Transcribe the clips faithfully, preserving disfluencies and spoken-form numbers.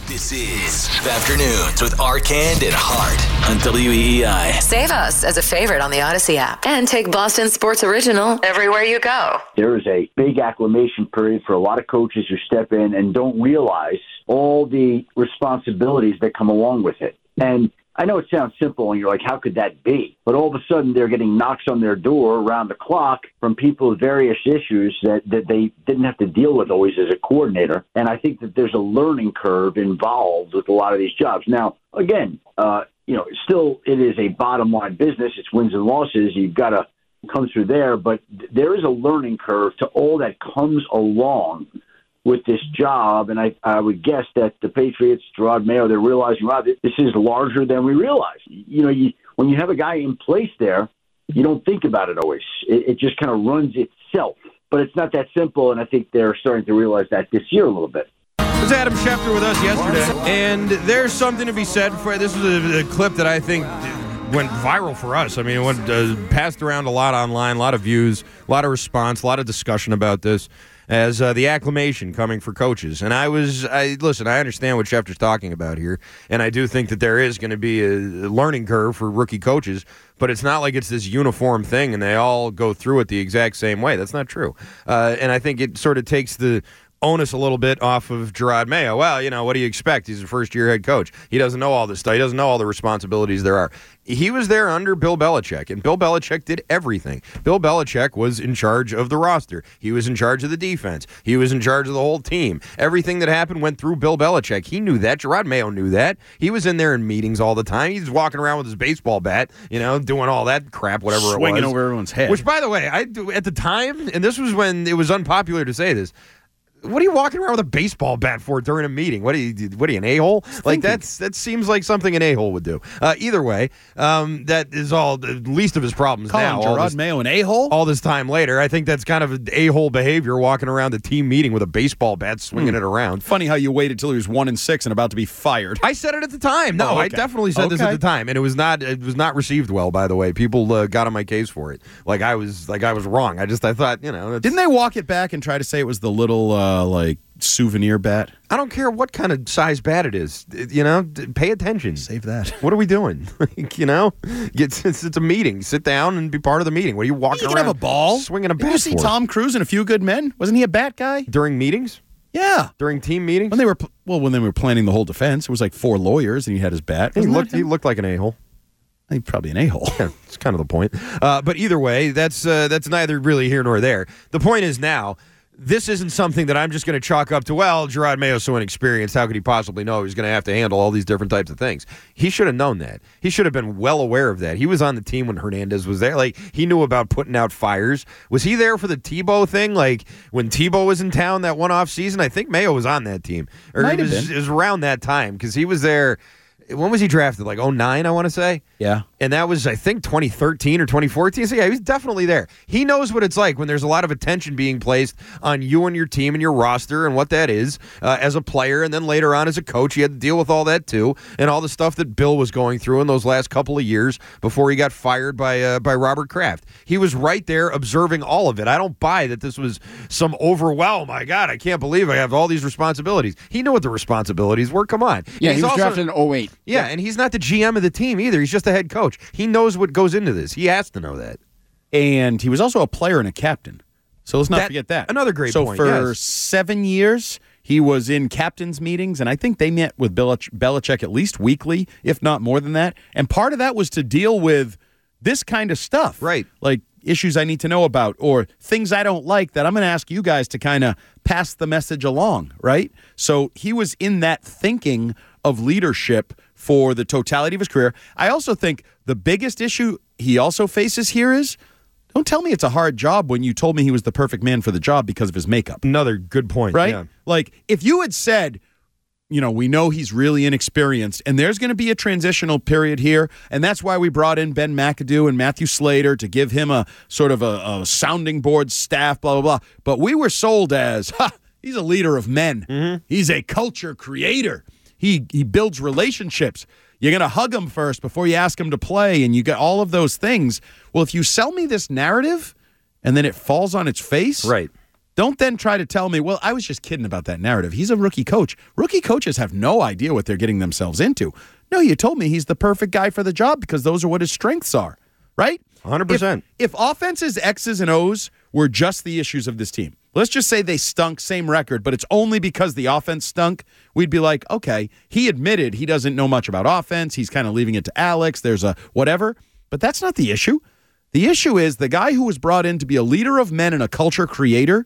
This is Afternoons with Arcand and Hart on W E E I. Save us as a favorite on the Odyssey app and take Boston Sports Original everywhere you go. There is a big acclimation period for a lot of coaches who step in and don't realize all the responsibilities that come along with it. And I know it sounds simple, and you're like, how could that be? But all of a sudden, they're getting knocks on their door around the clock from people with various issues that, that they didn't have to deal with always as a coordinator. And I think that there's a learning curve involved with a lot of these jobs. Now, again, uh, you know, still it is a bottom line business. It's wins and losses. You've got to come through there. But there is a learning curve to all that comes along with this job, and I, I would guess that the Patriots, Gerard Mayo, they're realizing, wow, this is larger than we realize. You know, you, when you have a guy in place there, you don't think about it always. It, it just kind of runs itself. But it's not that simple, and I think they're starting to realize that this year a little bit. Was Adam Schefter with us yesterday, and there's something to be said for this is a, a clip that I think went viral for us. I mean, it went uh, passed around a lot online, a lot of views, a lot of response, a lot of discussion about this as uh, the acclimation coming for coaches. And I was, I listen, I understand what Schefter's talking about here, and I do think that there is going to be a learning curve for rookie coaches, but it's not like it's this uniform thing and they all go through it the exact same way. That's not true. Uh, and I think it sort of takes the onus a little bit off of Gerard Mayo. Well, you know, what do you expect? He's a first-year head coach. He doesn't know all this stuff. He doesn't know all the responsibilities there are. He was there under Bill Belichick, and Bill Belichick did everything. Bill Belichick was in charge of the roster. He was in charge of the defense. He was in charge of the whole team. Everything that happened went through Bill Belichick. He knew that. Gerard Mayo knew that. He was in there in meetings all the time. He's walking around with his baseball bat, you know, doing all that crap, whatever it was. Swinging over everyone's head. Which, by the way, I at the time, and this was when it was unpopular to say this, what are you walking around with a baseball bat for during a meeting? What are you? What are you, an a-hole? Like that's that seems like something an a-hole would do. Uh, either way, um, that is all the least of his problems Calling now. Gerard this, Mayo an a-hole? All this time later, I think that's kind of an a-hole behavior, walking around the team meeting with a baseball bat, swinging hmm. it around. Funny how you waited till he was one and six and about to be fired. I said it at the time. No, oh, okay. I definitely said okay. this at the time, and it was not. It was not received well. By the way, people uh, got on my case for it. Like I was. Like I was wrong. I just. I thought. You know. Didn't they walk it back and try to say it was the little uh, like. souvenir bat? I don't care what kind of size bat it is. You know, pay attention. Save that. What are we doing? Like, you know, it's, it's, it's a meeting. Sit down and be part of the meeting. What are you walking you around? You can have a ball. Swinging a bat Did you see for? Tom Cruise in A Few Good Men? Wasn't he a bat guy? During meetings? Yeah. During team meetings? When they were, well, when they were planning the whole defense, it was like four lawyers and he had his bat. He looked, he looked like an a-hole. He's probably an a-hole. Yeah, it's kind of the point. Uh, but either way, that's uh, that's neither really here nor there. The point is now, this isn't something that I'm just going to chalk up to, well, Gerard Mayo's so inexperienced. How could he possibly know he's going to have to handle all these different types of things? He should have known that. He should have been well aware of that. He was on the team when Hernandez was there. Like, he knew about putting out fires. Was he there for the Tebow thing? Like, when Tebow was in town that one off season? I think Mayo was on that team. Or Might it was, have been. it was around that time because he was there. When was he drafted? Like oh nine, I want to say? Yeah. And that was, I think, twenty thirteen or twenty fourteen. So, yeah, he was definitely there. He knows what it's like when there's a lot of attention being placed on you and your team and your roster and what that is uh, as a player. And then later on as a coach, he had to deal with all that, too, and all the stuff that Bill was going through in those last couple of years before he got fired by uh, by Robert Kraft. He was right there observing all of it. I don't buy that this was some overwhelm. My God, I can't believe I have all these responsibilities. He knew what the responsibilities were. Come on. Yeah, He's he was also, drafted in oh eight. Yeah, and he's not the G M of the team either. He's just a head coach. He knows what goes into this. He has to know that. And he was also a player and a captain. So let's not That- forget that. another great so point, So for yes. seven years, he was in captains' meetings, and I think they met with Belich- Belichick at least weekly, if not more than that. And part of that was to deal with this kind of stuff. Right. Like issues I need to know about or things I don't like that I'm going to ask you guys to kind of pass the message along, right? So he was in that thinking of leadership for the totality of his career. I also think the biggest issue he also faces here is, don't tell me it's a hard job when you told me he was the perfect man for the job because of his makeup. Another good point. Right? Yeah. Like, if you had said, you know, we know he's really inexperienced, and there's going to be a transitional period here, and that's why we brought in Ben McAdoo and Matthew Slater to give him a sort of a, a sounding board staff, blah, blah, blah. But we were sold as, ha, he's a leader of men. Mm-hmm. He's a culture creator. He he builds relationships. You're going to hug him first before you ask him to play, and you get all of those things. Well, if you sell me this narrative and then it falls on its face, Right. Don't then try to tell me, well, I was just kidding about that narrative. He's a rookie coach. Rookie coaches have no idea what they're getting themselves into. No, you told me he's the perfect guy for the job because those are what his strengths are, right? one hundred percent. If, if offenses, X's and O's were just the issues of this team, let's just say they stunk, same record, but it's only because the offense stunk, we'd be like, okay, he admitted he doesn't know much about offense. He's kind of leaving it to Alex. There's a whatever. But that's not the issue. The issue is the guy who was brought in to be a leader of men and a culture creator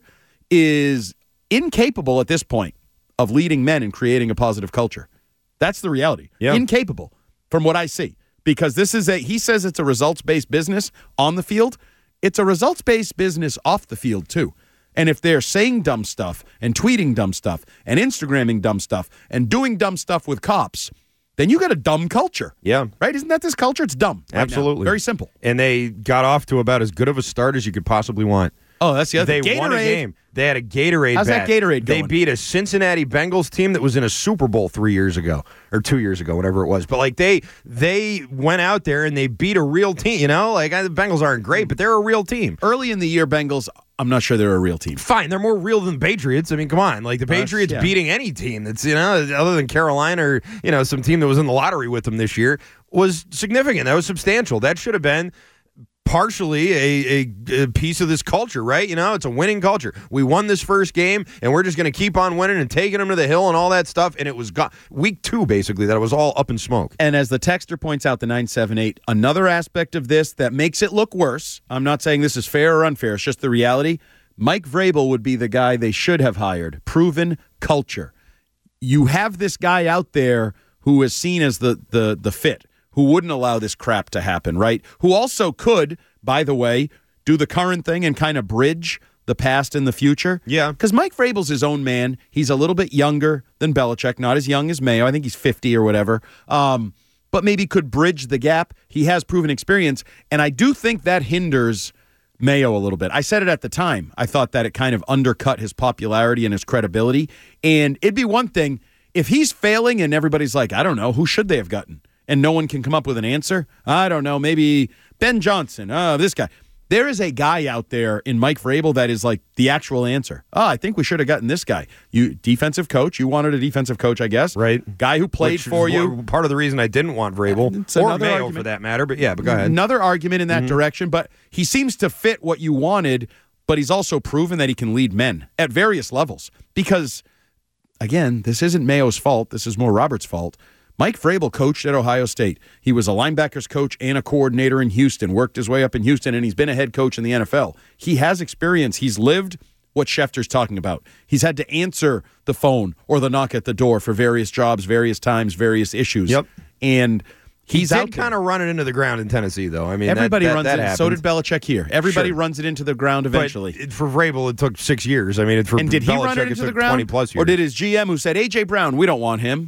is incapable at this point of leading men and creating a positive culture. That's the reality. Yeah. Incapable from what I see. Because this is a, he says it's a results-based business on the field. It's a results-based business off the field too. And if they're saying dumb stuff and tweeting dumb stuff and Instagramming dumb stuff and doing dumb stuff with cops, then you got a dumb culture. Yeah. Right? Isn't that this culture? It's dumb. Right Absolutely. now. Very simple. And they got off to about as good of a start as you could possibly want. Oh, that's the other They thing. won a game. They had a Gatorade How's bat. that Gatorade They going? beat a Cincinnati Bengals team that was in a Super Bowl three years ago or two years ago, whatever it was. But like they they went out there and they beat a real team. You know, like the Bengals aren't great, but they're a real team. Early in the year, Bengals, I'm not sure they're a real team. Fine, they're more real than the Patriots. I mean, come on, like the Patriots yeah. beating any team that's, you know, other than Carolina or, you know, some team that was in the lottery with them this year was significant. That was substantial. That should have been partially a, a, a piece of this culture, right? You know, it's a winning culture. We won this first game, and we're just going to keep on winning and taking them to the hill and all that stuff. And it was go- week two, basically, that it was all up in smoke. And as the texter points out, the nine seven eight, another aspect of this that makes it look worse, I'm not saying this is fair or unfair, it's just the reality. Mike Vrabel would be the guy they should have hired. Proven culture. You have this guy out there who is seen as the the the fit, who wouldn't allow this crap to happen, right? Who also could, by the way, do the current thing and kind of bridge the past and the future. Yeah. Because Mike Vrabel's his own man. He's a little bit younger than Belichick, not as young as Mayo. I think he's fifty or whatever. Um, but maybe could bridge the gap. He has proven experience, and I do think that hinders Mayo a little bit. I said it at the time. I thought that it kind of undercut his popularity and his credibility. And it'd be one thing if he's failing and everybody's like, I don't know, who should they have gotten? And no one can come up with an answer. I don't know, maybe Ben Johnson. Oh, this guy. There is a guy out there in Mike Vrabel that is like the actual answer. Oh, I think we should have gotten this guy. You defensive coach. You wanted a defensive coach, I guess. Right. Guy who played Which for is you. Part of the reason I didn't want Vrabel It's or another Mayo argument. for that matter. But yeah, but go ahead. Another argument in that Mm-hmm. direction, but he seems to fit what you wanted, but he's also proven that he can lead men at various levels. Because, again, this isn't Mayo's fault. This is more Robert's fault. Mike Vrabel coached at Ohio State. He was a linebackers coach and a coordinator in Houston, worked his way up in Houston, and he's been a head coach in the N F L. He has experience. He's lived what Schefter's talking about. He's had to answer the phone or the knock at the door for various jobs, various times, various issues. Yep. And he's He out did kind of run it into the ground in Tennessee, though. I mean, that- Everybody that, runs that it. happened. So did Belichick here. Everybody Sure. runs it into the ground eventually. But it- for Vrabel, it took six years. I mean, it, for and did he Belichick, run it into took the ground? twenty plus years. Or did his G M who said, A J Brown, we don't want him,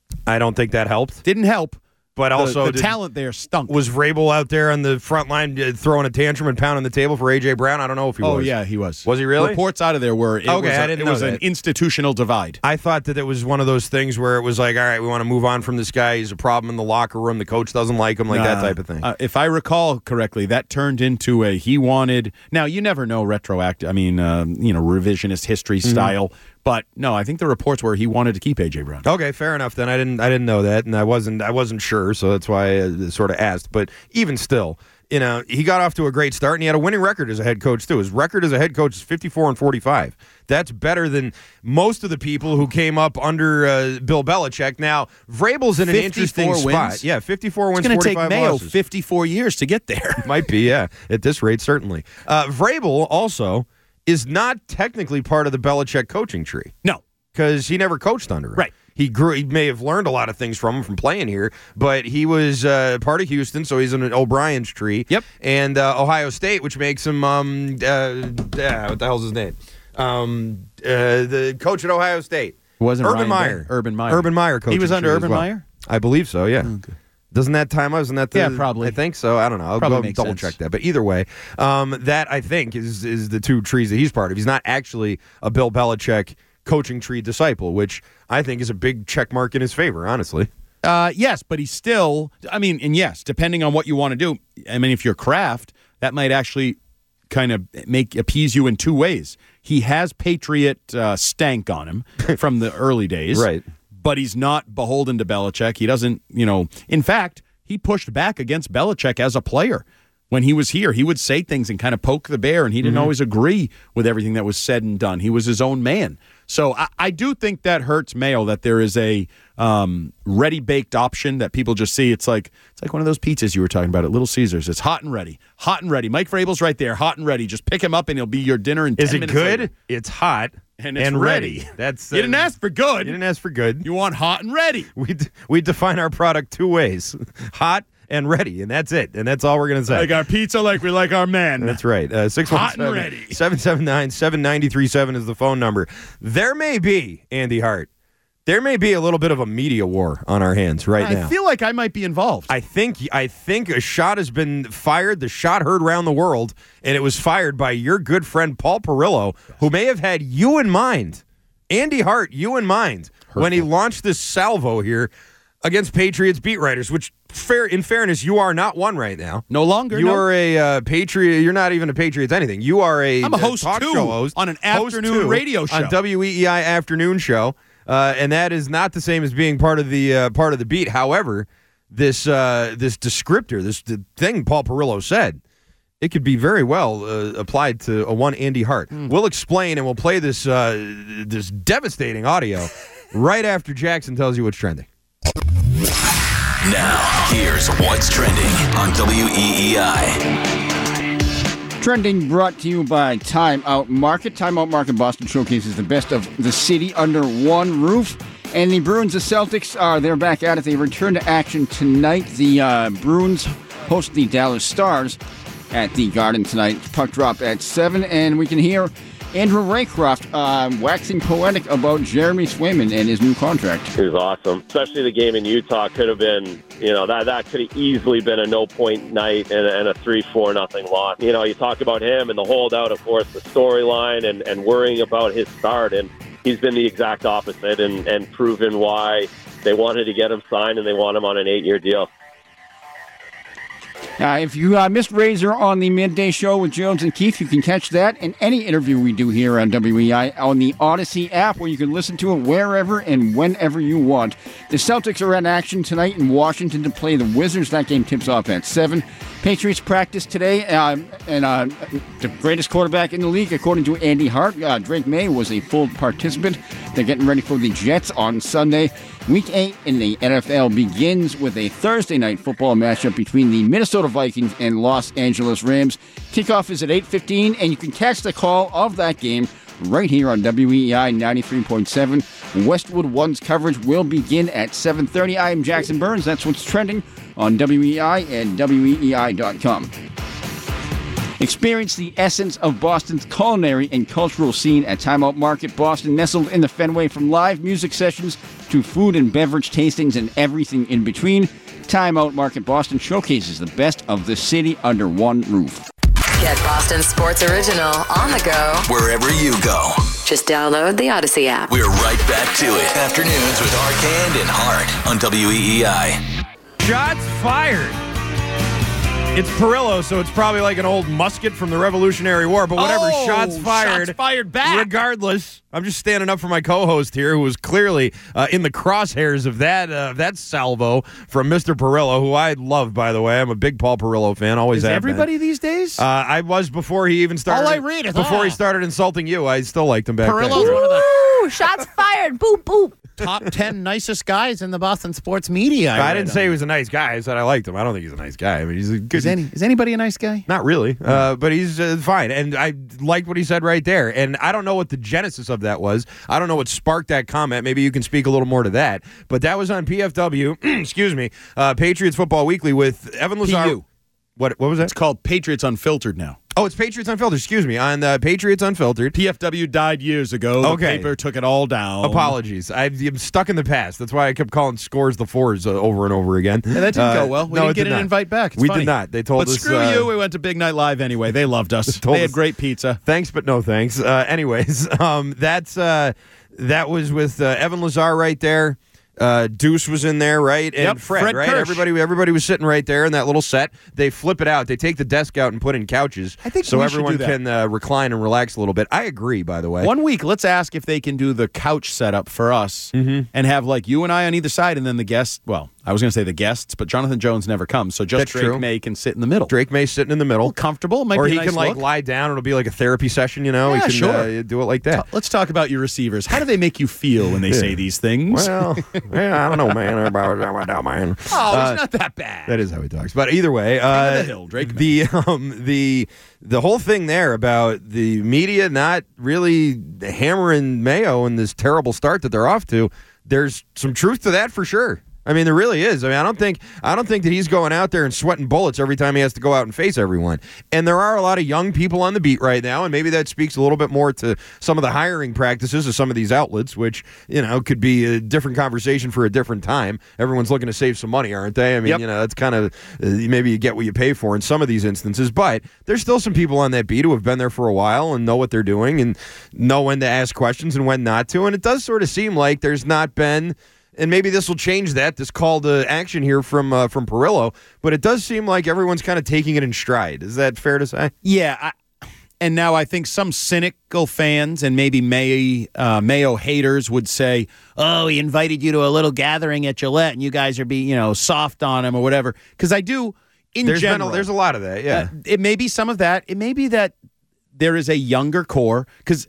I don't think that helped. didn't help. But The- also, the, did- talent there stunk. was Vrabel out there on the front line uh, throwing a tantrum and pounding the table for A J Brown? I don't know if he oh, was. yeah, he was. Was he really? Reports out of there were it Okay, was, a- I didn't it know was an that. institutional divide. I thought that it was one of those things where it was like, all right, we want to move on from this guy. He's a problem in the locker room. The coach doesn't like him, like that Nah. type of thing. Uh, if I recall correctly, that turned into a he wanted. Now you never know retroactive. I mean, um, you know, revisionist history Mm-hmm. style. But no, I think the reports were he wanted to keep A J Brown. Okay, fair enough. Then I didn't, I didn't know that, and I wasn't, I wasn't sure, so that's why I uh, sort of asked. But even still, you know, he got off to a great start, and he had a winning record as a head coach too. His record as a head coach is fifty-four and forty-five. That's better than most of the people who came up under uh, Bill Belichick. Now, Vrabel's in an interesting fifty-four spot. wins? Yeah, fifty-four wins, It's going to take forty-five Mayo losses. fifty-four years to get there. Might be, yeah. At this rate, certainly. Uh, Vrabel also is not technically part of the Belichick coaching tree. No. Because he never coached under him. Right. He grew. He may have learned a lot of things from him from playing here, but he was uh, part of Houston, so he's in O'Brien's tree. Yep. And uh, Ohio State, which makes him, um, uh, uh, what the hell's his name? Um, uh, the coach at Ohio State. Wasn't Urban Ryan Meyer. there? Urban Meyer. Urban Meyer coaching He was under tree as Urban well. Meyer? I believe so, yeah. Okay. Doesn't that time wasn't that the Yeah, probably. I think so. I don't know. I'll Probably go makes double sense. check that. But either way, um, that I think is is the two trees that he's part of. He's not actually a Bill Belichick coaching tree disciple, which I think is a big check mark in his favor, honestly. Uh, yes, but he's still, I mean, and yes, depending on what you want to do, I mean, if you're Kraft, that might actually kind of make appease you in two ways. he has Patriot uh, stank on him from the early days. Right. But he's not beholden to Belichick. He doesn't, you know, in fact, he pushed back against Belichick as a player. When he was here, he would say things and kind of poke the bear, and he didn't mm-hmm. always agree with everything that was said and done. He was his own man. So I, I do think that hurts Mayo, that there is a um, ready-baked option that people just see. It's like it's like one of those pizzas you were talking about at Little Caesars. It's hot and ready. Hot and ready. Mike Vrabel's right there, hot and ready. Just pick him up, and he'll be your dinner in ten Is it minutes good? later. It's hot and, it's and ready. ready. That's uh, You didn't ask for good. You didn't ask for good. You want hot and ready. We, d- we define our product two ways. Hot and ready, and that's it. And that's all we're going to say. Like our pizza, like we like our men. That's right. Uh, six one seven, seven seven nine, seven nine three seven is the phone number. There may be, Andy Hart, there may be a little bit of a media war on our hands right I now. I feel like I might be involved. I think I think a shot has been fired. The shot heard around the world, and it was fired by your good friend Paul Perillo, yes. who may have had you in mind. Andy Hart, you in mind, Hurtful. when he launched this salvo here against Patriots beat writers, which, fair in fairness, you are not one right now. No longer. You no. are a uh, Patriot. You're not even a Patriots anything. You are a, I'm a host talk too, show host on an afternoon radio show on W E E I afternoon show, uh, and that is not the same as being part of the uh, part of the beat. However, this uh, this descriptor, this the thing Paul Perillo said, it could be very well uh, applied to a one Andy Hart. Mm. We'll explain, and we'll play this uh, this devastating audio right after Jackson tells you what's trending. Now, here's what's trending on W E E I. Trending brought to you by Time Out Market. Time Out Market Boston showcases the best of the city under one roof. And the Bruins, the Celtics, are they're back at it. They return to action tonight. The uh, Bruins host the Dallas Stars at the Garden tonight. Puck drop at seven, and we can hear Andrew Raycroft uh, waxing poetic about Jeremy Swayman and his new contract. It was awesome, especially the game in Utah. Could have been, you know, that that could have easily been a no-point night and, and a three four nothing loss. You know, you talk about him and the holdout, of course, the storyline and, and worrying about his start, and he's been the exact opposite and, and proven why they wanted to get him signed and they want him on an eight-year deal. Uh, if you uh, missed Razor on the midday show with Jones and Keith, you can catch that and any interview we do here on W E I on the Odyssey app, where you can listen to it wherever and whenever you want. The Celtics are in action tonight in Washington to play the Wizards. That game tips off at seven. Patriots practice today, uh, and uh, the greatest quarterback in the league, according to Andy Hart, uh, Drake May, was a full participant. They're getting ready for the Jets on Sunday. Week eight in the N F L begins with a Thursday night football matchup between the Minnesota Vikings and Los Angeles Rams. Kickoff is at eight fifteen, and you can catch the call of that game right here on W E E I ninety-three point seven. Westwood One's coverage will begin at seven thirty. I am Jackson Burns. That's what's trending on W E E I and W E E I dot com. Experience the essence of Boston's culinary and cultural scene at Time Out Market Boston, nestled in the Fenway. From live music sessions to food and beverage tastings and everything in between, Time Out Market Boston showcases the best of the city under one roof. Get Boston Sports Original on the go wherever you go. Just download the Odyssey app. We're right back to it. Afternoons with Arcand and Hart on W E E I. Shots fired. It's Perillo, so it's probably like an old musket from the Revolutionary War, but whatever. Oh, shots fired. Shots fired back. Regardless, I'm just standing up for my co-host here, who was clearly uh, in the crosshairs of that uh, that salvo from Mister Perillo, who I love, by the way. I'm a big Paul Perillo fan. Always Is have everybody been. these days? Uh, I was before he even started. All I read is before ah. he started insulting you. I still liked him back Perillo's then. one of the Woo! Shots fired. Boop, boop. top ten nicest guys in the Boston sports media. I, I didn't say he was a nice guy. I said I liked him. I don't think he's a nice guy. I mean, he's a good. Is, any, is anybody a nice guy? Not really, uh, but he's uh, fine. And I liked what he said right there. And I don't know what the genesis of that was. I don't know what sparked that comment. Maybe you can speak a little more to that. But that was on P F W, excuse me, uh, Patriots Football Weekly with Evan Lazar. P U. What, what was that? It's called Patriots Unfiltered now. Oh, it's Patriots Unfiltered. Excuse me. On uh, Patriots Unfiltered. P F W died years ago. The Okay. paper took it all down. Apologies. I, I'm stuck in the past. That's why I kept calling scores the fours uh, over and over again. Yeah, that didn't Uh, go well. We no, didn't it get did an not. invite back. It's we funny. did not. They told but us. screw uh, you. We went to Big Night Live anyway. They loved us. Told They had us- great pizza. Thanks, but no thanks. Uh, anyways, um, that's uh, that was with uh, Evan Lazar right there. Uh, Deuce was in there, right? And Yep, Fred, Fred right? Kirsch. Everybody, everybody was sitting right there in that little set. They flip it out. They take the desk out and put in couches, I think so we should everyone do that. can uh, recline and relax a little bit. I agree, by the way. One week, let's ask if they can do the couch setup for us Mm-hmm. and have like you and I on either side, and then the guests. Well, I was going to say the guests, but Jonathan Jones never comes, so just That's Drake true. May can sit in the middle. Drake May sitting in the middle, Comfortable, might or be he a nice can like look. lie down. It'll be like a therapy session, you know. Yeah, he can sure. uh, do it like that. Let's talk about your receivers. How do they make you feel when they say these things? Well, yeah, I don't know, man. man. oh, Uh, it's not that bad. That is how he talks. But either way, uh, the hill, Drake the um, the the whole thing there about the media not really hammering Mayo in this terrible start that they're off to. There's some truth to that for sure. I mean, there really is. I mean, I don't think I don't think that he's going out there and sweating bullets every time he has to go out and face everyone. And there are a lot of young people on the beat right now, and maybe that speaks a little bit more to some of the hiring practices of some of these outlets, which, you know, could be a different conversation for a different time. Everyone's looking to save some money, aren't they? I mean, Yep. you know, that's kind of uh, maybe you get what you pay for in some of these instances, but there's still some people on that beat who have been there for a while and know what they're doing and know when to ask questions and when not to. And it does sort of seem like there's not been. And maybe this will change that, this call to action here from uh, from Perillo. But it does seem like everyone's kind of taking it in stride. Is that fair to say? Yeah, I, and now I think some cynical fans and maybe May, uh, Mayo haters would say, "Oh, he invited you to a little gathering at Gillette, and you guys are being, you know, soft on him or whatever." Because I do, in There's been general, a, there's a lot of that, yeah. uh, it may be some of that. It may be that there is a younger core because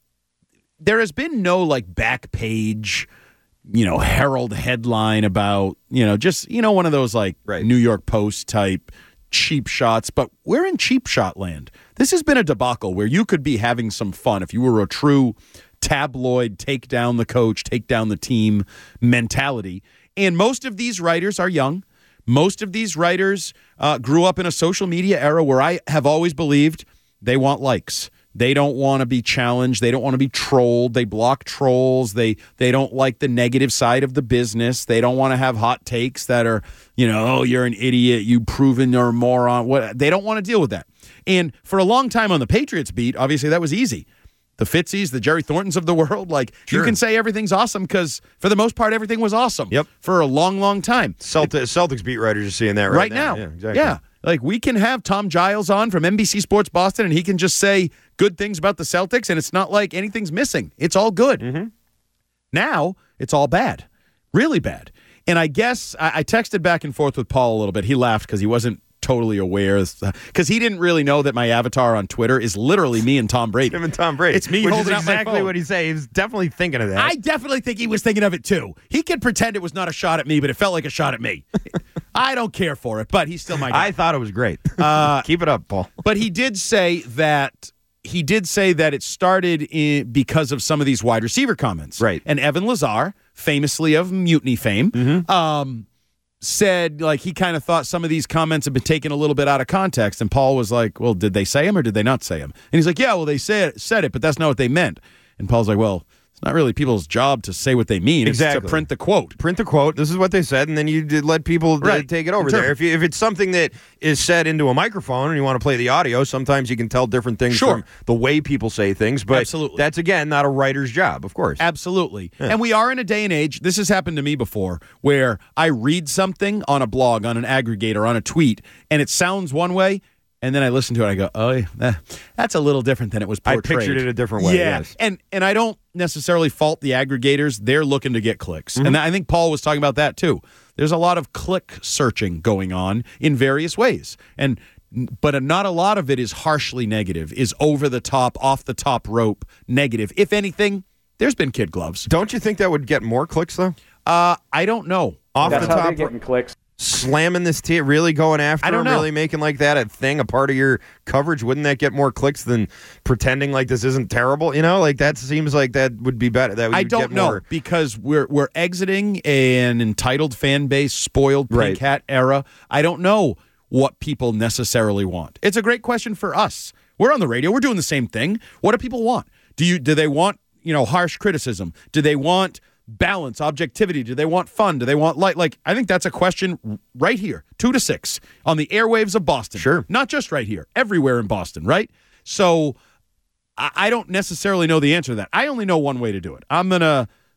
there has been no like back page, you know, Herald headline about, you know, just, you know, one of those like Right. New York Post type cheap shots, but we're in cheap shot land. This has been a debacle where you could be having some fun if you were a true tabloid, take down the coach, take down the team mentality. And most of these writers are young. Most of these writers uh, grew up in a social media era where I have always believed they want likes. They don't want to be challenged. They don't want to be trolled. They block trolls. They they don't like the negative side of the business. They don't want to have hot takes that are, you know, oh, you're an idiot. You proven you're a moron. What? They don't want to deal with that. And for a long time on the Patriots beat, obviously that was easy. The Fitzies, the Jerry Thorntons of the world, like Sure. you can say everything's awesome because for the most part everything was awesome. Yep. For a long, long time. Celtics, Celtics beat writers are seeing that right, Right now. Yeah, exactly. Yeah. Like we can have Tom Giles on from N B C Sports Boston and he can just say good things about the Celtics and it's not like anything's missing. It's all good. Mm-hmm. Now it's all bad. Really bad. And I guess I, I texted back and forth with Paul a little bit. He laughed because he wasn't totally aware because he didn't really know that my avatar on Twitter is literally me and Tom Brady. Him and Tom Brady. It's me which holding is out my exactly phone. what he said. He was definitely thinking of that. I definitely think he was thinking of it too. He could pretend it was not a shot at me, but it felt like a shot at me. I don't care for it, but he's still my guy. I thought it was great. Uh, Keep it up, Paul. But he did say that he did say that it started in, because of some of these wide receiver comments. Right. And Evan Lazar, famously of Mutiny fame, Mm-hmm. um, said like he kind of thought some of these comments had been taken a little bit out of context. And Paul was like, well, did they say them or did they not say them? And he's like, yeah, well, they said, said it, but that's not what they meant. And Paul's like, well, it's not really people's job to say what they mean. It's Exactly. to print the quote. Print the quote. This is what they said, and then you did let people uh, Right. take it over Interpret. there. If, you, if it's something that is said into a microphone and you want to play the audio, sometimes you can tell different things Sure. from the way people say things. But Absolutely. that's, again, not a writer's job, of course. Absolutely. And we are in a day and age, this has happened to me before, where I read something on a blog, on an aggregator, on a tweet, and it sounds one way, and then I listen to it and I go, oh, yeah, that's a little different than it was I portrayed. pictured it a different way, Yeah. yes. And, and I don't necessarily fault the aggregators. They're looking to get clicks. Mm-hmm. And I think Paul was talking about that too. There's a lot of click searching going on in various ways. And but not a lot of it is harshly negative, is over the top, off the top rope negative. If anything, there's been kid gloves. Don't you think that would get more clicks, though? Uh, I don't know. Off That's the how top, they're getting clicks. slamming this team, really going after I don't him, know. really making like that a thing, a part of your coverage. Wouldn't that get more clicks than pretending like this isn't terrible? You know, like that seems like that would be better. That would I get don't know more. because we're we're exiting an entitled fan base, spoiled pink Right. hat era. I don't know what people necessarily want. It's a great question for us. We're on the radio. We're doing the same thing. What do people want? Do you do they want, you know, harsh criticism? Do they want balance, objectivity? Do they want fun? Do they want light? Like, I think that's a question right here, two to six on the airwaves of Boston. Sure. Not just right here, everywhere in Boston, right? So I I don't necessarily know the answer to that. I only know one way to do it. I'm going to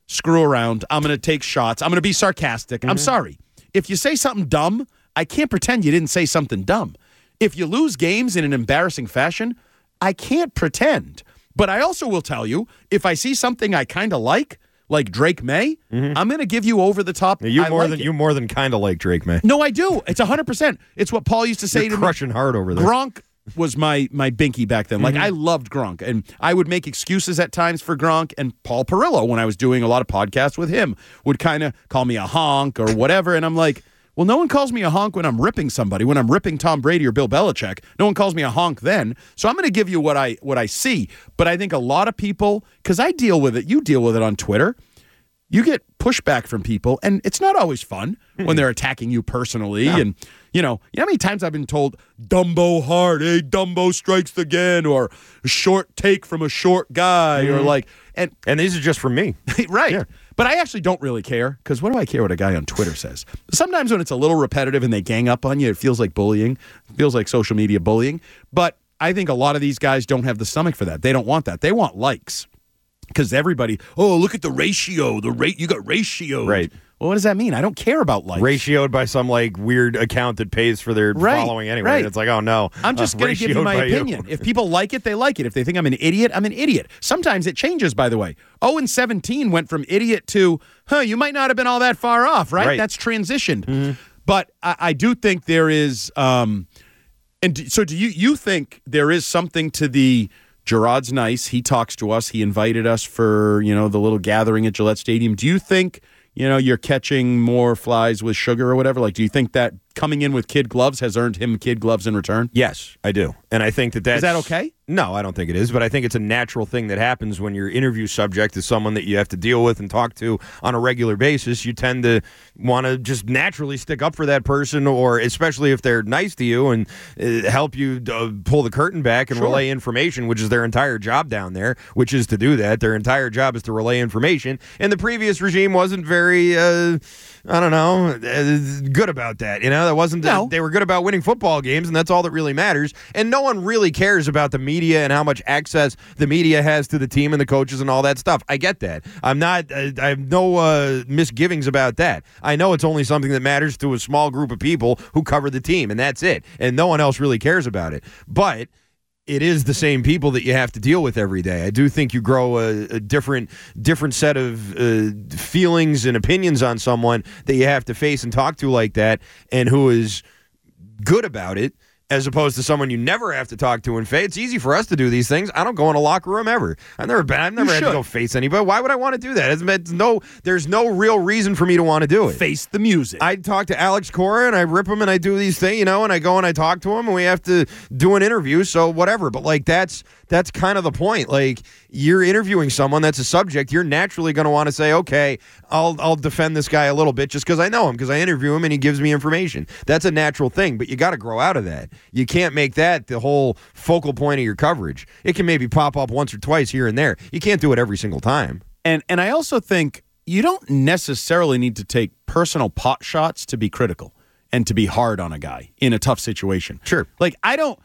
screw around. I'm going to take shots. I'm going to be sarcastic. Mm-hmm. I'm sorry. If you say something dumb, I can't pretend you didn't say something dumb. If you lose games in an embarrassing fashion, I can't pretend. But I also will tell you, if I see something I kind of like, like Drake May, mm-hmm. I'm going to give you over the top. You I more like than it. you more than kind of like Drake May. No, I do. It's one hundred percent. It's what Paul used to say You're to crushing me. hard over there. Gronk was my my binky back then. Like, Mm-hmm. I loved Gronk, and I would make excuses at times for Gronk. And Paul Perillo, when I was doing a lot of podcasts with him, would kind of call me a honk or whatever. And I'm like, well, no one calls me a honk when I'm ripping somebody. When I'm ripping Tom Brady or Bill Belichick, no one calls me a honk then. So I'm going to give you what I what I see. But I think a lot of people, because I deal with it, you deal with it on Twitter. You get pushback from people, and it's not always fun when they're attacking you personally. No. And, you know, you know how many times I've been told, Dumbo hard, hey, Dumbo strikes again, or a short take from a short guy, mm-hmm. or like, and and these are just from me. right. Yeah. But I actually don't really care, because what do I care what a guy on Twitter says? Sometimes when it's a little repetitive and they gang up on you, it feels like bullying. It feels like social media bullying. But I think a lot of these guys don't have the stomach for that. They don't want that. They want likes. Because everybody, oh, look at the ratio. The rate you got ratio. Right. Well, what does that mean? I don't care about likes. Ratioed by some like weird account that pays for their Right, following anyway. right. It's like, oh no. I'm just uh, going to give you ratioed my by opinion. you. If people like it, they like it. If they think I'm an idiot, I'm an idiot. Sometimes it changes, by the way. oh and seventeen went from idiot to, huh, you might not have been all that far off, right? Right. That's transitioned. Mm-hmm. But I, I do think there is, um, and do, so do you, you think there is something to the, Gerard's nice. He talks to us. He invited us for, you know, the little gathering at Gillette Stadium. Do you think, you know, you're catching more flies with sugar or whatever? Like, do you think that coming in with kid gloves has earned him kid gloves in return? Yes, I do. And I think that that's... Is that okay? No, I don't think it is, but I think it's a natural thing that happens when your interview subject is someone that you have to deal with and talk to on a regular basis. You tend to want to just naturally stick up for that person, or especially if they're nice to you and uh, help you uh, pull the curtain back and Sure. relay information, which is their entire job down there, which is to do that. Their entire job is to relay information. And the previous regime wasn't very, uh, I don't know, uh, good about that. You know, that wasn't, No. they were good about winning football games, and that's all that really matters. And no one really cares about the media and how much access the media has to the team and the coaches and all that stuff. I get that. I'm not, uh, I have no uh, misgivings about that. I know it's only something that matters to a small group of people who cover the team, and that's it. And no one else really cares about it. But it is the same people that you have to deal with every day. I do think you grow a, a different different set of uh, feelings and opinions on someone that you have to face and talk to like that, and who is good about it, as opposed to someone you never have to talk to and face. It's easy for us to do these things. I don't go in a locker room ever. I've never been. I've never You had should. to go face anybody. Why would I want to do that? It's, it's no, there's no real reason for me to want to do it. Face the music. I talk to Alex Cora and I rip him and I do these things, you know, and I go and I talk to him and we have to do an interview. So whatever. But like that's that's kind of the point. Like you're interviewing someone that's a subject. You're naturally going to want to say, okay, I'll I'll defend this guy a little bit just because I know him, because I interview him and he gives me information. That's a natural thing. But you got to grow out of that. You can't make that the whole focal point of your coverage. It can maybe pop up once or twice here and there. You can't do it every single time. And and I also think you don't necessarily need to take personal pot shots to be critical and to be hard on a guy in a tough situation. Sure. Like, I don't,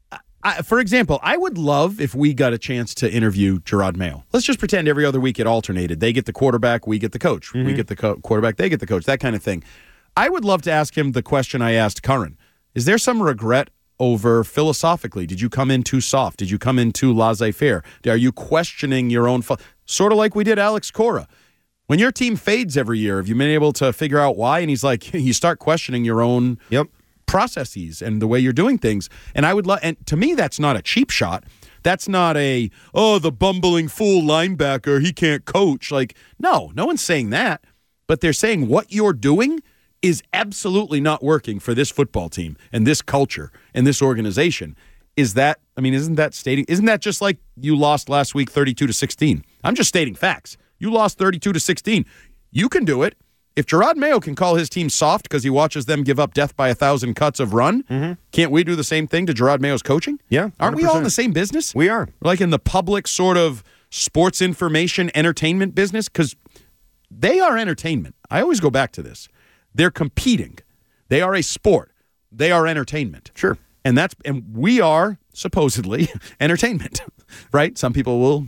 I, for example, I would love if we got a chance to interview Gerard Mayo. Let's just pretend every other week it alternated. They get the quarterback, we get the coach. Mm-hmm. We get the co- quarterback, they get the coach, that kind of thing. I would love to ask him the question I asked Curran. Is there some regret over philosophically? Did you come in too soft? Did you come in too laissez-faire? Are you questioning your own... Fu- sort of like we did Alex Cora. When your team fades every year, have you been able to figure out why? And he's like, you start questioning your own Yep. processes and the way you're doing things. And I would love... And to me, that's not a cheap shot. That's not a, oh, the bumbling fool linebacker, he can't coach. Like, no, no one's saying that. But they're saying what you're doing is absolutely not working for this football team and this culture and this organization. Is that, I mean, isn't that stating, isn't that just like you lost last week thirty-two to sixteen? I'm just stating facts. You lost thirty-two to sixteen. You can do it. If Gerard Mayo can call his team soft because he watches them give up death by a thousand cuts of run, mm-hmm. can't we do the same thing to Gerard Mayo's coaching? Yeah. one hundred percent. Aren't we all in the same business? We are. Like in the public sort of sports information entertainment business? Because they are entertainment. I always go back to this. They're competing. They are a sport. They are entertainment. Sure. And that's and we are supposedly entertainment, right? Some people will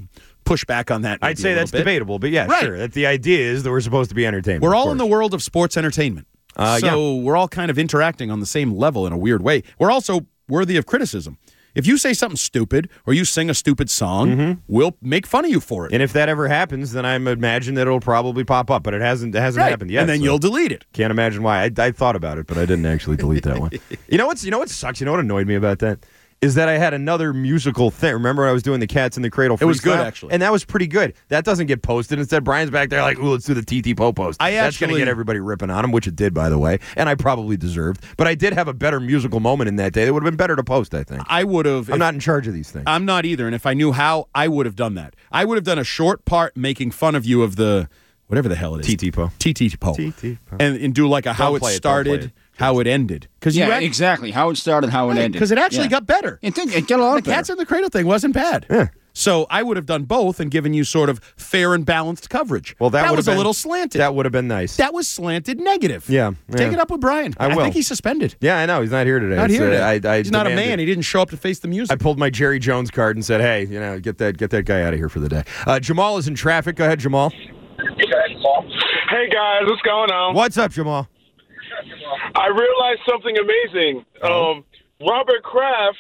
push back on that. I'd say that's bit. debatable, but yeah, right. sure. That the idea is that we're supposed to be entertainment. We're all in the world of sports entertainment. Uh, so yeah. we're all kind of interacting on the same level in a weird way. We're also worthy of criticism. If you say something stupid or you sing a stupid song, mm-hmm. we'll make fun of you for it. And if that ever happens, then I imagine that it'll probably pop up. But it hasn't it hasn't right. happened yet. And then so you'll delete it. Can't imagine why. I, I thought about it, but I didn't actually delete that one. You know what's you know what sucks? You know what annoyed me about that? Is that I had another musical thing. Remember I was doing the Cats in the Cradle freestyle? It was good, actually. And that was pretty good. That doesn't get posted. Instead, Brian's back there like, ooh, let's do the T T Po post. I That's going to actually- get everybody ripping on him, which it did, by the way. And I probably deserved. But I did have a better musical moment in that day. That would have been better to post, I think. I would have. I'm not in charge of these things. I'm not either. And if I knew how, I would have done that. I would have done a short part making fun of you of the, whatever the hell it is. T T Po. T T Po. T T Po. And, and do like a how Don't it play it, don't started, play it. how it ended. Because Yeah, you had, exactly. How it started, how it ended. Because it actually Yeah. got better. It did. It got a lot The better. Cats in the Cradle thing wasn't bad. Yeah. So I would have done both and given you sort of fair and balanced coverage. Well, that, would was have been, a little slanted. That would have been nice. That was slanted negative. Yeah, Take yeah. it up with Brian. I will. think he's suspended. yeah, I know. He's not here today. Not It's, here uh, today. I, I he's not a demanded- man. He didn't show up to face the music. I pulled my Jerry Jones card and said, hey, you know, get that get that guy out of here for the day. Uh, Jamal is in traffic. Go ahead, Jamal. Hey guys, what's going on? What's up, Jamal? I realized something amazing. Um, Robert Kraft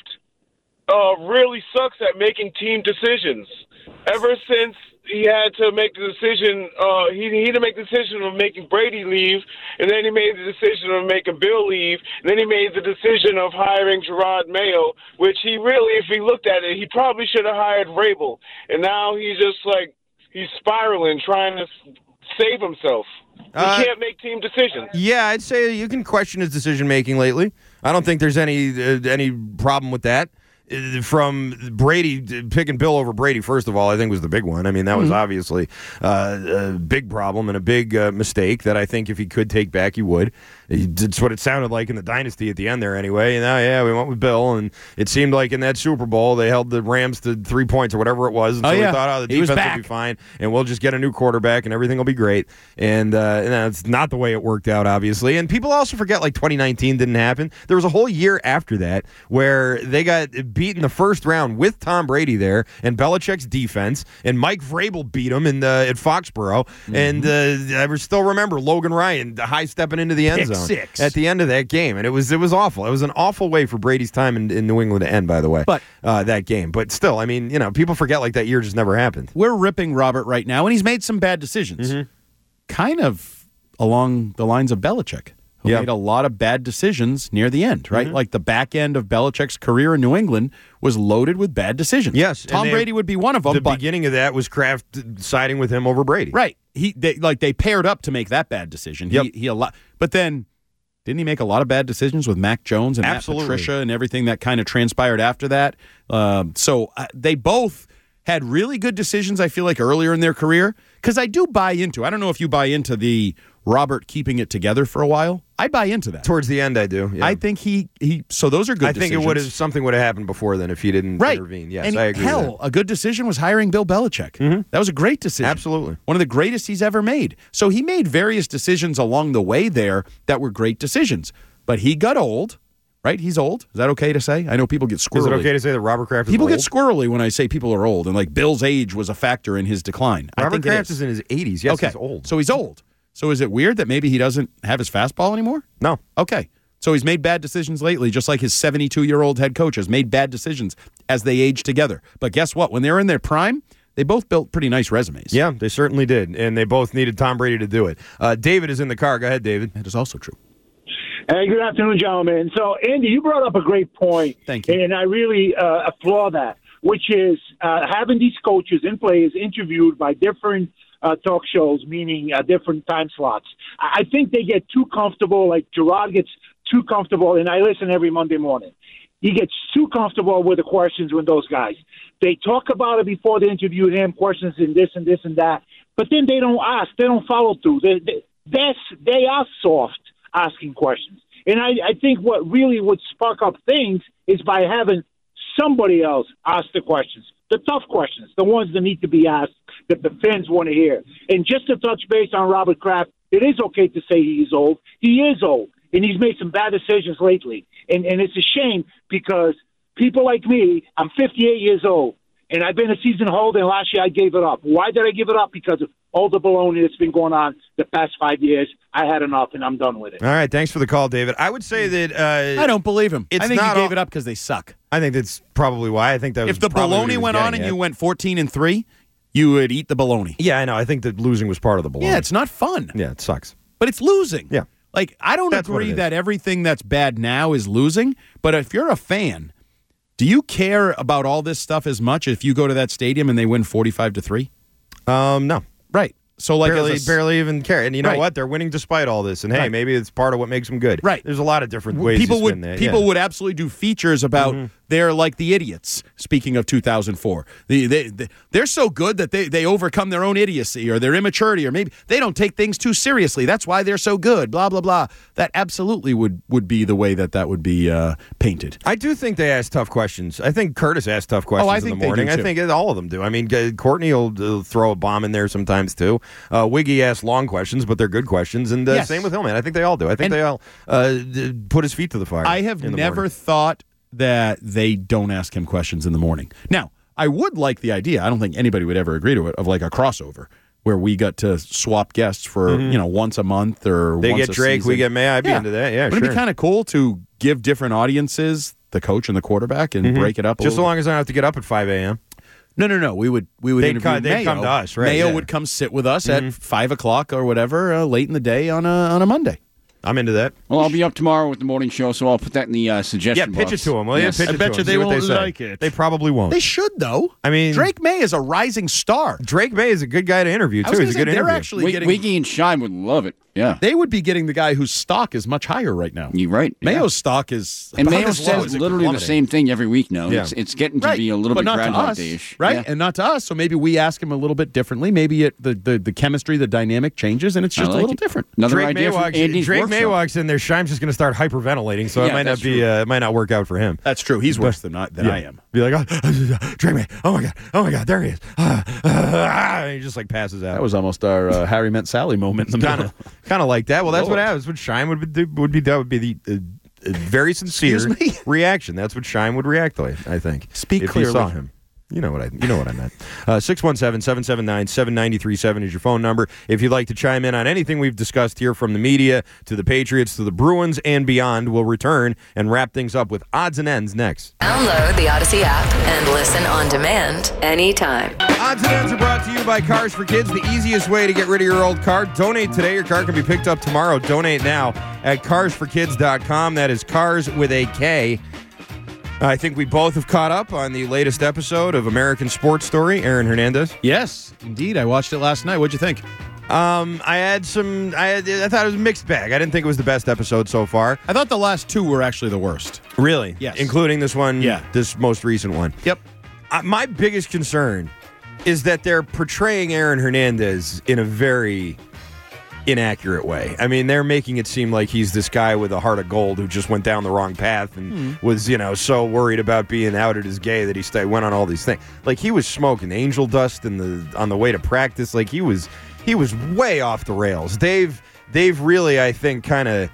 uh, really sucks at making team decisions. Ever since he had to make the decision, uh, he, he had to make the decision of making Brady leave, and then he made the decision of making Bill leave, and then he made the decision of hiring Gerard Mayo, which he really, if he looked at it, he probably should have hired Vrabel. And now he's just like, he's spiraling, trying to save himself. He Uh, can't make team decisions. Yeah, I'd say you can question his decision making lately. I don't think there's any uh, any problem with that. Uh, From Brady picking Bill over Brady, first of all, I think was the big one. I mean, that was obviously uh, a big problem and a big uh, mistake that I think if he could take back, he would. It's what it sounded like in the dynasty at the end there, anyway. And now, yeah, we went with Bill, and it seemed like in that Super Bowl they held the Rams to three points or whatever it was. And Oh, so yeah. we thought, oh, the He was defense will back. be fine, and we'll just get a new quarterback, and everything will be great. And uh, and that's not the way it worked out, obviously. And people also forget, like, twenty nineteen didn't happen. There was a whole year after that where they got beat in the first round with Tom Brady there and Belichick's defense, and Mike Vrabel beat him in the, at Foxborough. Mm-hmm. And uh, I still remember Logan Ryan high stepping into the end Pick zone six. at the end of that game, and it was it was awful. It was an awful way for Brady's time in, in New England to end, by the way. But- uh, that game, but still, I mean, you know, people forget like that year just never happened. We're ripping Robert right now, and he's made some bad decisions. Kind of along the lines of Belichick, who Yeah. made a lot of bad decisions near the end, right? Like the back end of Belichick's career in New England was loaded with bad decisions. Yes, and Tom they- Brady would be one of them. The but beginning of that was Kraft siding with him over Brady. right, he they, like they paired up to make that bad decision. Yep. He he a lot, but then didn't he make a lot of bad decisions with Mac Jones and Absolutely. Matt Patricia and everything that kind of transpired after that? Um, so uh, they both had really good decisions, I feel like, earlier in their career. Because I do buy into, I don't know if you buy into the Robert keeping it together for a while. I buy into that. Towards the end, I do. Yeah. I think he, he so those are good I think decisions. it would have something would have happened before then if he didn't right. intervene. Yes, and I agree. hell, with that. a good decision was hiring Bill Belichick. Mm-hmm. That was a great decision. Absolutely. One of the greatest he's ever made. So he made various decisions along the way there that were great decisions. But he got old, right? He's old. Is that okay to say? I know people get squirrely. Is it okay to say that Robert Kraft is People old? get squirrely when I say people are old, and like Bill's age was a factor in his decline. I Robert think it Kraft is. is in his eighties. Yes, okay. he's old. So he's old. So is it weird that maybe he doesn't have his fastball anymore? No. Okay. So he's made bad decisions lately, just like his seventy-two-year-old head coach has made bad decisions as they age together. But guess what? When they're in their prime, they both built pretty nice resumes. Yeah, they certainly did. And they both needed Tom Brady to do it. Uh, David is in the car. Go ahead, David. That is also true. Hey, good afternoon, gentlemen. So, Andy, you brought up a great point. Thank you. And I really uh, applaud that, which is uh, having these coaches and players interviewed by different uh, talk shows, meaning uh, different time slots. I I think they get too comfortable, like Gerard gets too comfortable, and I listen every Monday morning. He gets too comfortable with the questions with those guys. They talk about it before they interview him, questions and this and this and that, but then they don't ask. They don't follow through. They, they, that's, they are soft asking questions. And I, I think what really would spark up things is by having somebody else ask the questions, the tough questions, the ones that need to be asked that the fans want to hear. And just to touch base on Robert Kraft, it is okay to say he is old. He is old, and he's made some bad decisions lately. And, and it's a shame because people like me, I'm fifty-eight years old, And I've been a season holder, and last year I gave it up. Why did I give it up? Because of all the baloney that's been going on the past five years. I had enough, and I'm done with it. All right, thanks for the call, David. I would say that uh, I don't believe him. It's I think not he gave all- it up because they suck. I think that's probably why. I think that was If the probably what he baloney was went on getting and at. you went fourteen and three, you would eat the baloney. Yeah, I know. I think that losing was part of the baloney. Yeah, it's not fun. Yeah, it sucks. But it's losing. Yeah. Like, I don't That's what agree it is. that everything that's bad now is losing, but if you're a fan, do you care about all this stuff as much if you go to that stadium and they win forty-five to three? Um, no. Right. So, like, barely, as a- barely even care. And you know Right. what? They're winning despite all this. And hey, Right. maybe it's part of what makes them good. Right. There's a lot of different ways people to would spin that. people yeah. would absolutely do features about they're like the idiots. Speaking of two thousand four, the, they, they they're so good that they they overcome their own idiocy or their immaturity, or maybe they don't take things too seriously. That's why they're so good. Blah blah blah. That absolutely would would be the way that that would be uh, painted. I do think they ask tough questions. I think Curtis asks tough questions Oh, I in think the they do, morning. I too. think all of them do. I mean, G- Courtney will uh, throw a bomb in there sometimes too. Uh, Wiggy asks long questions, but they're good questions. And uh, Yes. same with Hillman. I think they all do. I think And- they all uh, d- put his feet to the fire. I have in the never morning. thought that they don't ask him questions in the morning. Now, I would like the idea. I don't think anybody would ever agree to it, of like a crossover where we got to swap guests for you know once a month or They once get a Drake, we season. get May. I'd be into that. Yeah, Wouldn't sure. it be kind of cool to give different audiences the coach and the quarterback and break it up? A Just so little? long as I don't have to get up at five a.m. No, no, no. We would we would They'd interview come- they'd Mayo. come to us, right, Mayo yeah. would come sit with us at five o'clock or whatever uh, late in the day on a on a Monday. I'm into that. Well, I'll be up tomorrow with the morning show, so I'll put that in the uh, Yeah, suggestion pitch box. it to them, will you? Yes. Pitch I it bet to you them. they See what won't they say. like it. They probably won't. They should though. I mean, Drake May is a rising star. Drake May is a good guy to interview I was too. gonna He's a say, good they're interview. actually Wig- getting Wiggy and Shine would love it. Yeah. they would be getting the guy whose stock is much higher right now. You're right. yeah. Mayo's stock is And about Mayo as low says as it literally the plummeted. same thing every week now. Yeah. It's, it's getting to Right, be a little but bit not to Groundhog us, Day-ish. right? Yeah. And not to us. So maybe we ask him a little bit differently. Maybe it, the, the the chemistry, the dynamic changes, and it's I just like a little it. different. Another Drake idea May from walks, Andy's Drake May workshop. walks in there. Shime's just going to start hyperventilating, so it Yeah, might not that's be. true. Uh, it might not work out for him. That's true. He's worse than I, than Yeah. I am. Be like, oh, Drake May. Oh my god. Oh my god. There he is. Ah, ah, ah, and he just like passes out. That was almost our uh, Harry Met Sally moment in the kind middle. of kind of like that. Well, that's what Lord. happens. What Shime would be would be that would be the uh, uh, very sincere Excuse me? reaction. That's what Shime would react like. I think. Speak if clearly. you saw him. You know what I you know what I meant. Uh, six one seven, seven seven nine, seven nine three seven is your phone number. If you'd like to chime in on anything we've discussed here, from the media to the Patriots to the Bruins and beyond, we'll return and wrap things up with odds and ends next. Download the Odyssey app and listen on demand anytime. Odds and ends are brought to you by Cars for Kids, the easiest way to get rid of your old car. Donate today. Your car can be picked up tomorrow. Donate now at cars for kids dot com. That is cars with a K. I think we both have caught up on the latest episode of American Sports Story. Aaron Hernandez. Yes, indeed. I watched it last night. What'd you think? Um, I had some. I had, I thought it was a mixed bag. I didn't think it was the best episode so far. I thought the last two were actually the worst. Really? Yes. Including this one. Yeah. This most recent one. Yep. Uh, my biggest concern is that they're portraying Aaron Hernandez in a very inaccurate way. I mean, they're making it seem like he's this guy with a heart of gold who just went down the wrong path and was, you know, so worried about being outed as gay that he stayed, went on all these things. Like, he was smoking angel dust in the on the way to practice. Like, he was he was way off the rails. They've they've really, I think, kind of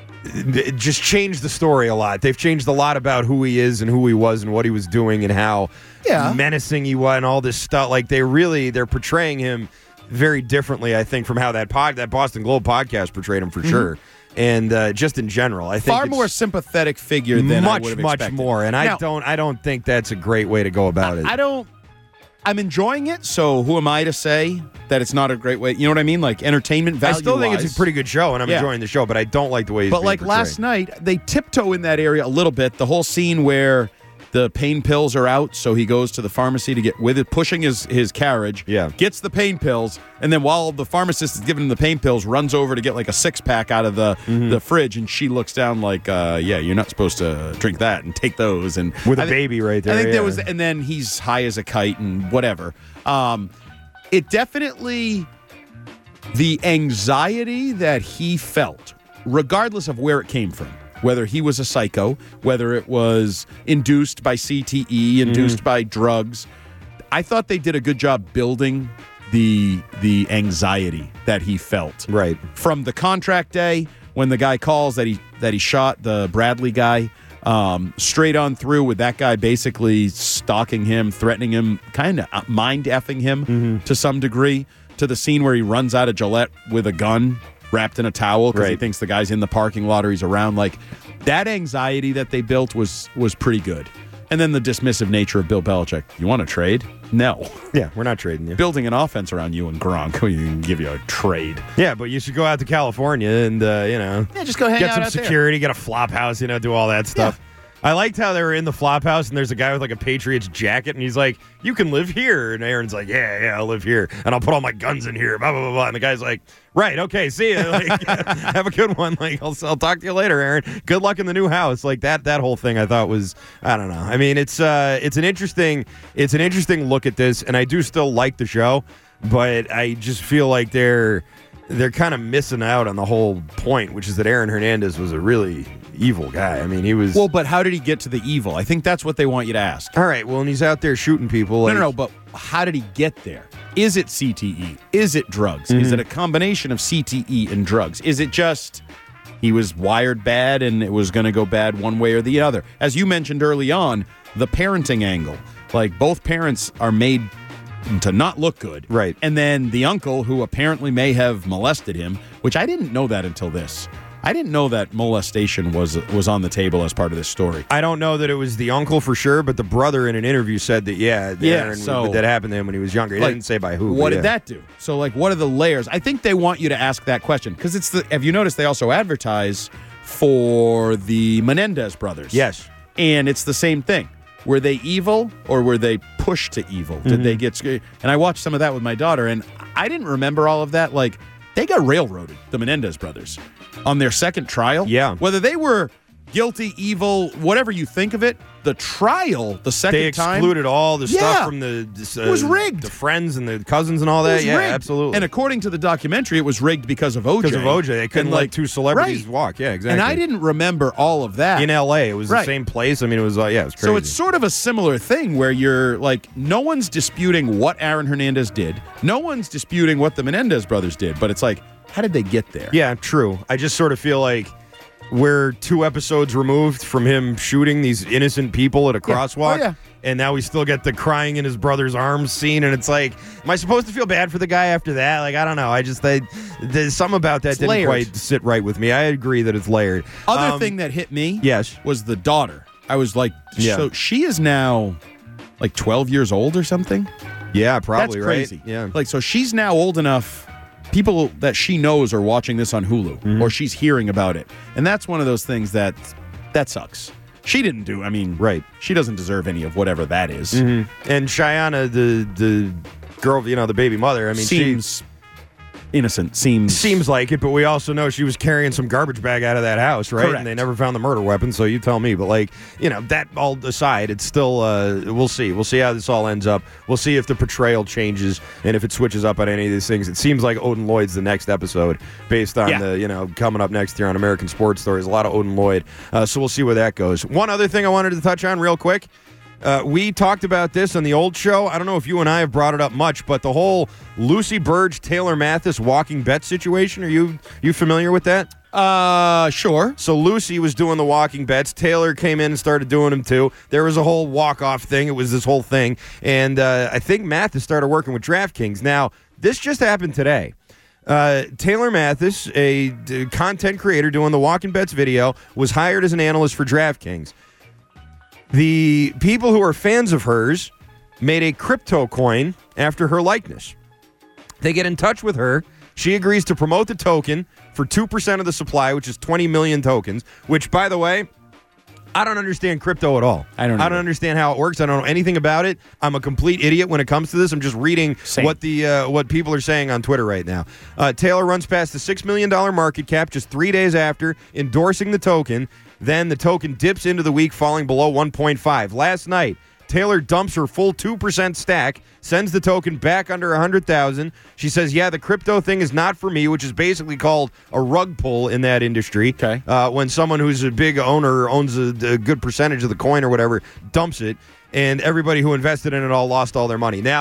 just changed the story a lot. They've changed a lot about who he is and who he was and what he was doing and how Yeah. menacing he was and all this stuff. Like, they really they're portraying him very differently, I think, from how that pod, that Boston Globe podcast portrayed him for sure. And uh, just in general, I think Far it's more sympathetic figure than I much, would have much expected. more. And I Now, don't, I don't think that's a great way to go about it. I don't. I'm enjoying it, so who am I to say that it's not a great way? You know what I mean? Like entertainment I value. still think it's a pretty good show, and I'm Yeah. enjoying the show. But I don't like the way. He's But being like portrayed. last night, they tiptoe in that area a little bit. The whole scene where the pain pills are out, so he goes to the pharmacy to get with it, pushing his, his carriage. Yeah. Gets the pain pills, and then while the pharmacist is giving him the pain pills, runs over to get like a six pack out of the, Mm-hmm. the fridge, and she looks down like, uh, yeah, you're not supposed to drink that and take those. And With a I thi- baby right there, I think there yeah. was, and then he's high as a kite and whatever. Um, it definitely, the anxiety that he felt, regardless of where it came from, whether he was a psycho, whether it was induced by C T E, induced by drugs, I thought they did a good job building the the anxiety that he felt. Right. From the contract day when the guy calls that he that he shot the Bradley guy, um, straight on through with that guy basically stalking him, threatening him, kind of mind effing him Mm-hmm. to some degree, to the scene where he runs out of Gillette with a gun wrapped in a towel because he Right. thinks the guy's in the parking lot or he's around. Like, that anxiety that they built was was pretty good. And then the dismissive nature of Bill Belichick. You want to trade? No. Yeah, we're not trading you. Building an offense around you and Gronk, we can give you a trade. Yeah, but you should go out to California and, uh, you know, Yeah, just go hang get out some out there. security, get a flop house, you know, do all that stuff. I liked how they were in the flop house and there's a guy with like a Patriots jacket and he's like, you can live here. And Aaron's like, yeah, yeah, I'll live here. And I'll put all my guns in here, blah, blah, blah, blah. And the guy's like, right, okay, see you. Like, have a good one. Like, I'll, I'll talk to you later, Aaron. Good luck in the new house. Like that that whole thing I thought was, I don't know. I mean, it's uh, it's an interesting, it's an interesting look at this. And I do still like the show, but I just feel like they're, they're kind of missing out on the whole point, which is that Aaron Hernandez was a really evil guy. I mean, he was. Well, but how did he get to the evil? I think that's what they want you to ask. All right, well, and he's out there shooting people. Like, no, no, no, but how did he get there? Is it C T E? Is it drugs? Mm-hmm. Is it a combination of C T E and drugs? Is it just he was wired bad and it was going to go bad one way or the other? As you mentioned early on, the parenting angle. Like, both parents are made to not look good. Right. And then the uncle, who apparently may have molested him, which I didn't know that until this. I didn't know that molestation was was on the table as part of this story. I don't know that it was the uncle for sure, but the brother in an interview said that, yeah, Yeah, Aaron, so- that happened to him when he was younger. He Like, didn't say by who. What but did yeah. that do? So, like, what are the layers? I think they want you to ask that question because it's the. Have you noticed they also advertise for the Menendez brothers? Yes. And it's the same thing. Were they evil or were they pushed to evil? Did they get scared? And I watched some of that with my daughter, and I didn't remember all of that. Like, they got railroaded, the Menendez brothers, on their second trial. Yeah. Whether they were guilty, evil, whatever you think of it, the trial, the second They time. excluded all the Yeah. stuff from the uh, It was rigged. the friends and the cousins and all It that. was Yeah, rigged. absolutely. And according to the documentary, it was rigged because of O J. because of O J, they couldn't And, let like, two celebrities right. walk. Yeah, exactly. And I didn't remember all of that. in L A. It was Right. the same place. I mean, it was uh, yeah, it was crazy. So it's sort of a similar thing where you're like, no one's disputing what Aaron Hernandez did. No one's disputing what the Menendez brothers did. But it's like, how did they get there? Yeah, true. I just sort of feel like we're two episodes removed from him shooting these innocent people at a Yeah. crosswalk. Oh, yeah. And now we still get the crying in his brother's arms scene. And it's like, am I supposed to feel bad for the guy after that? Like, I don't know. I just, I, there's something about that It's didn't layered. quite sit right with me. I agree that it's layered. Other Um, thing that hit me Yes. was the daughter. I was like, Yeah. so she is now like twelve years old or something? Yeah, probably, That's right? crazy. Yeah. Like, so she's now old enough. People that she knows are watching this on Hulu, Mm-hmm. or she's hearing about it, and that's one of those things that that sucks. She didn't do. I mean, Right. She doesn't deserve any of whatever that is. And Cheyenne, the the girl, you know, the baby mother, I mean, Seems innocent. Seems she seems like it, but we also know she was carrying some garbage bag out of that house, right? Correct. And they never found the murder weapon, so you tell me. But, like, you know, that all aside, it's still, uh, we'll see. We'll see how this all ends up. We'll see if the portrayal changes and if it switches up on any of these things. It seems like Odin Lloyd's the next episode based on Yeah. the, you know, coming up next year on American Sports Stories. A lot of Odin Lloyd. Uh, so we'll see where that goes. One other thing I wanted to touch on real quick. Uh, we talked about this on the old show. I don't know if you and I have brought it up much, but the whole Lucy Burge, Taylor Mathis walking bet situation. Are you you familiar with that? Uh, sure. So Lucy was doing the walking bets. Taylor came in and started doing them too. There was a whole walk-off thing. It was this whole thing. And uh, I think Mathis started working with DraftKings. Now, this just happened today. Uh, Taylor Mathis, a d- content creator doing the walking bets video, was hired as an analyst for DraftKings. The people who are fans of hers made a crypto coin after her likeness. They get in touch with her. She agrees to promote the token for two percent of the supply, which is twenty million tokens, which, by the way, I don't understand crypto at all. I don't I either. don't understand how it works. I don't know anything about it. I'm a complete idiot when it comes to this. I'm just reading Same. what the uh, what people are saying on Twitter right now. Uh, Taylor runs past the six million dollars market cap just three days after endorsing the token. Then the token dips into the week, falling below one point five. Last night, Taylor dumps her full two percent stack, sends the token back under one hundred thousand dollars. She says, yeah, the crypto thing is not for me, which is basically called a rug pull in that industry. Okay. Uh, when someone who's a big owner owns a, a good percentage of the coin or whatever, dumps it, and everybody who invested in it all lost all their money. Now,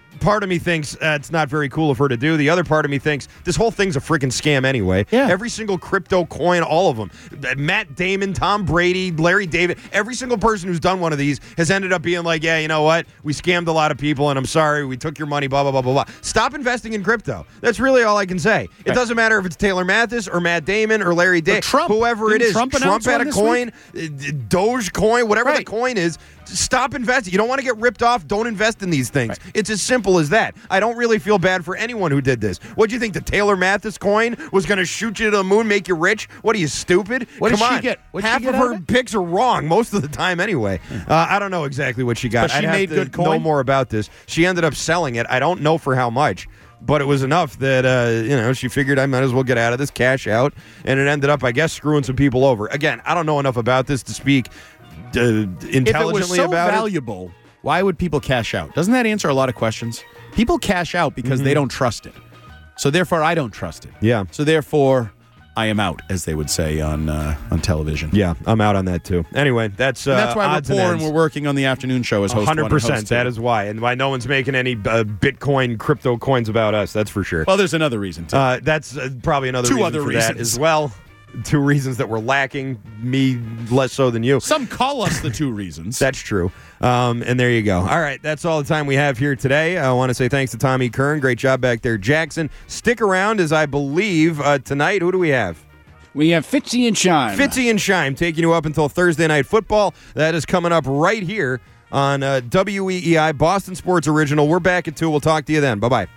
part of me thinks uh, it's not very cool of her to do. The other part of me thinks this whole thing's a freaking scam anyway. Yeah. Every single crypto coin, all of them. Matt Damon, Tom Brady, Larry David, every single person who's done one of these has ended up being like, yeah, you know what? We scammed a lot of people, and I'm sorry. We took your money, blah, blah, blah, blah, blah. Stop investing in crypto. That's really all I can say. It doesn't matter if it's Taylor Mathis or Matt Damon or Larry David, Trump. whoever Didn't it is. Trump Trump, announce had one a this coin, uh, Doge coin, whatever Right. the coin is. Stop investing. You don't want to get ripped off. Don't invest in these things. Right. It's as simple as that. I don't really feel bad for anyone who did this. What do you think? The Taylor Mathis coin was going to shoot you to the moon, make you rich? What are you, stupid? What Come did she on. get? What'd she Half get of out her of it? picks are wrong most of the time anyway. Uh, I don't know exactly what she got. But she I'd have made to good coin? know more about this. She ended up selling it. I don't know for how much. But it was enough that, uh, you know, she figured I might as well get out of this, cash out. And it ended up, I guess, screwing some people over. Again, I don't know enough about this to speak uh, intelligently If it was so about valuable, why would people cash out? Doesn't that answer a lot of questions? People cash out because Mm-hmm. they don't trust it. So therefore, I don't trust it. Yeah. So therefore, I am out, as they would say on uh, on television. Yeah, I'm out on that too. Anyway, that's uh, And that's why we're odds and poor and ends. we're working on the afternoon show as host one hundred one and percent. host two. That is why. And why no one's making any uh, Bitcoin, crypto coins about us. That's for sure. Well, there's another reason, too. Uh, that's uh, probably another Two reason other for that reasons. as well. Two reasons that we're lacking, me less so than you. Some call us the two reasons. That's true. Um, and there you go. All right, that's all the time we have here today. I want to say thanks to Tommy Kern. Great job back there, Jackson. Stick around as I believe uh, tonight, who do we have? We have Fitzy and Shime. Fitzy and Shime taking you up until Thursday Night Football. That is coming up right here on uh, W E E I, Boston Sports Original. We're back at two. We'll talk to you then. Bye-bye.